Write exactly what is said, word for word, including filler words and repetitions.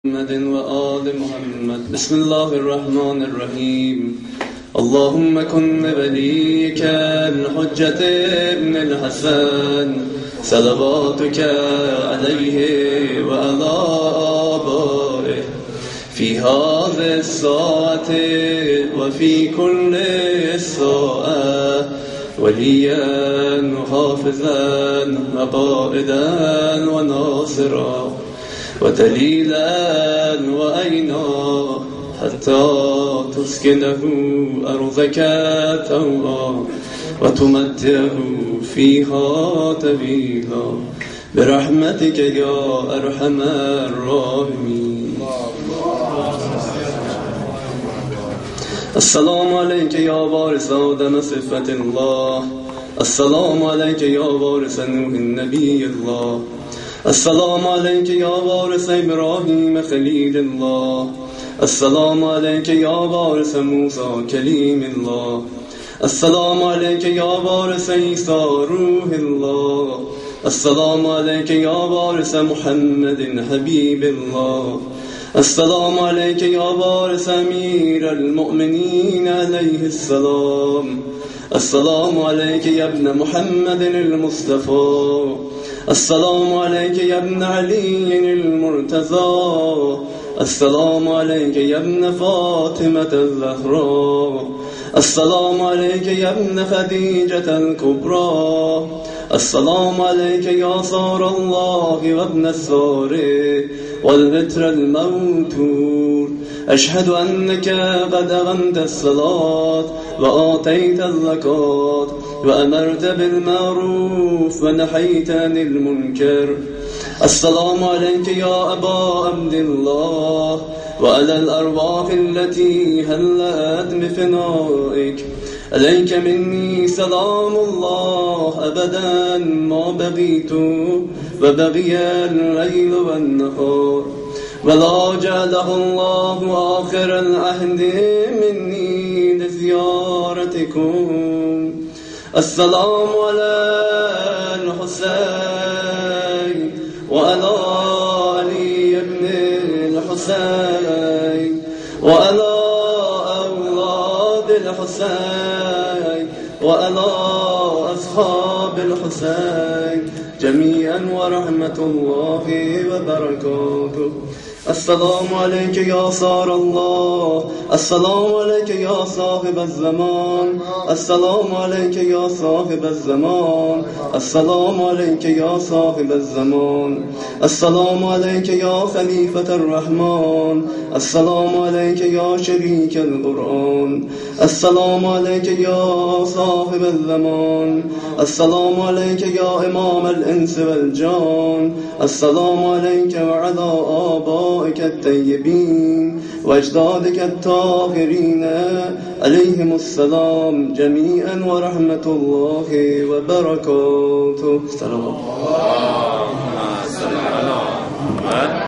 محمد وآل محمد. بسم الله الرحمن الرحيم. اللهم كن بوليك الحجة ابن الحسن صلواتك عليه وعلى آبائه في هذه الساعة وفي كل ساعة وليا وحافظا وقائدا وناصرا ودليلا وأينا حتى تسكنه أرضك طوعا وتمتعه فيها طويلا برحمتك يا أرحم الراحمين. السلام عليك يا وارث آدم صفة الله. السلام عليك يا وارث نوح النبي الله. السلام عليك يا وارث إبراهيم خليل الله. السلام عليك يا وارث موسى كليم الله. السلام عليك يا وارث عيسى روح الله. السلام عليك يا وارث محمد حبيب الله. السلام عليك يا وارث أمير المؤمنين عليه السلام. السلام عليك يا ابن محمد المصطفى. السلام عليك يا ابن علي المرتضى. السلام عليك يا ابن فاطمة الزهراء. السلام عليك يا ابن خديجة الكبرى. السلام عليك يا صار الله وابن الثار والبتر الموتور. أشهد أنك قد أقمت الصلاة وآتيت الزكاة وأمرت بالمعروف ونحيت عن المنكر. السلام عليك يا أبا عبد الله وعلى الأرواح التي هلأت بفنائك. عليك مني سلام الله أبدا ما بقيت وبقي الليل والنهار ولا جعله الله آخر العهد مني لزيارتكم. السلام على الحسين وعلى علي بن الحسين وعلى أولاد الحسين وعلى أصحاب الحسين جميعا ورحمة الله وبركاته. السلام عليك يا صار الله. السلام عليك يا صاحب الزمان. السلام عليك يا صاحب الزمان. السلام عليك يا صاحب الزمان. السلام عليك يا خليفة الرحمن. السلام عليك يا شريك القرآن. السلام عليك يا صاحب الزمان. السلام عليك يا إمام الإنس والجان. السلام عليك وعلى آبائك الطيبين وأجدادك الطاهرين عليهم السلام جميعا ورحمة الله وبركاته. السلام عليكم.